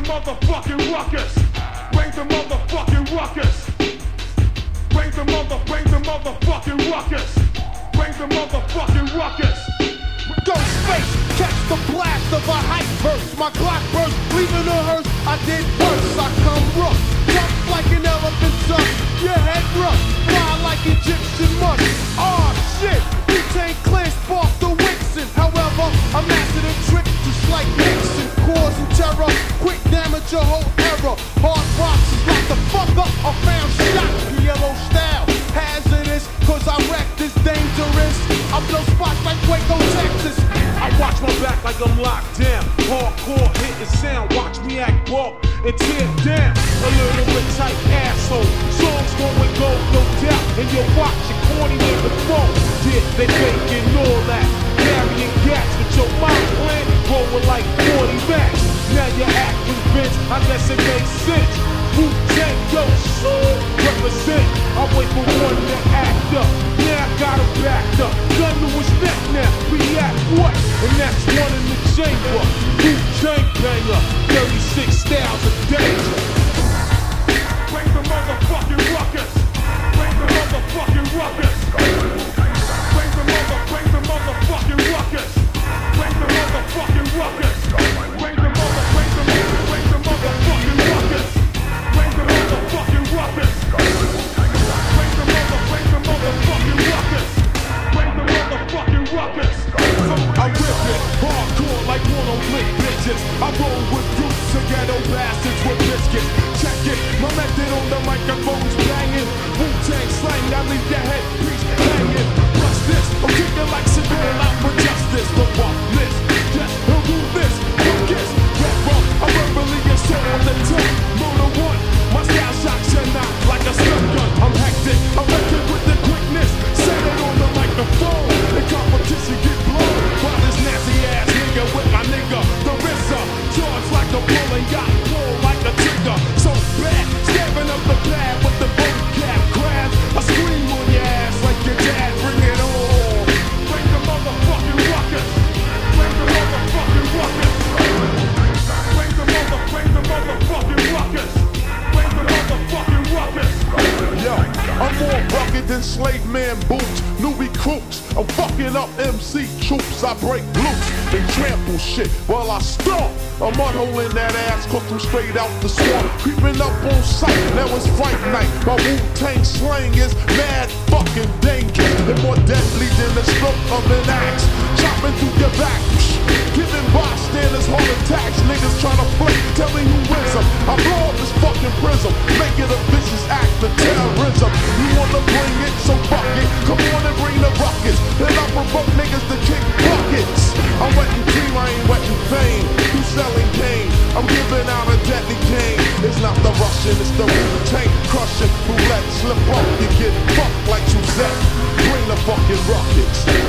motherfucking ruckus. Bring the motherfucking ruckus. Bring the motherfucking ruckus. Bring the motherfucking ruckus. Go space, catch the blast of a hype burst. My Glock burst, leaving a hearse. I did worse. I come rough, tough like an elephant tusk. Your head rough, fly like Egyptian musk. Oh shit, Wu-Tang Clan sparked the Wixen. However, I mastered a trick just like Nixon, causing terror, quick damage your whole era. Hard boxes lock the fuck up. I found shot, yellow style, hazardous, cause I wreck this dangerous. I blow spots like Waco, Texas. I watch my back like I'm locked down. Hardcore hitting sound, watch me act walk and tear down. A little bit tight asshole. Songs going gold, no doubt. And you watch your corny nigga phone. Yeah, they faking all that. Carrying gas with your mind plan, rolling like 40 backs. Now you act convinced, I guess it makes sense. Wu-Tang, yo, shoot, represent. I wait for one to act up. Now I got him backed up. Gun to his neck now, react what? And that's one in the chamber. Wu-Tang banger, 36 styles of danger. Bring the motherfucking ruckus. Bring the motherfucking ruckus. Bring the motherfucking ruckus. Bring the motherfucking ruckus. Bring the motherfucking ruckus. Bring the motherfucking ruckus. Bring the motherfucking ruckus. Bring the motherfucking ruckus. I rip it, hardcore like one on lick bitches. I roll with roots and ghetto bastards with biscuits. Check it, my method on the microphone's banging. Wu-Tang slang, I leave your headpiece hanging. Plus this, I'm kicking like Sedan out for justice. The walk this, yes, who do this? Focus, rap rock, I'm verbally assault on the top. Motor one, my style shocks you not like a stun gun. I'm hectic, I'm wrecking with the quickness. Set it on the microphone, the competition get blown. While this nasty ass nigga with my nigga, the RZA, charge like a bull and got pulled like a trigger. So bad, stabbing up the pad with the boat cap crabs. I scream on your ass like your dad, bring it on. Bring the motherfucking ruckus. Bring the motherfucking ruckus. Bring the motherfucking ruckus. Bring the motherfucking ruckus. Yo, I'm more rugged than slave man boots, new recruits. I'm fucking up MC troops. I break loose and trample shit while I stomp. I'm unholing that ass, cook them straight out the swamp. Creeping up on sight, now it's fight night. My Wu-Tang slang is mad fucking dangerous and more deadly than the stroke of an axe. Chopping through your back, giving bystanders heart attacks. Niggas tryna play, tell me who wins them. I blow up this fucking prism, make it a vicious act of terrorism. You wanna bring it, so fuck it. Come on and bring the ruckus. Then I provoke niggas to kick buckets. I'm wetting cream, I ain't wetting fame. You selling cane, I'm giving out a deadly game. It's not the Russian, it's the Wu-Tang crushing. Who let slip up, you get fucked like Suzette. Bring the fucking ruckus.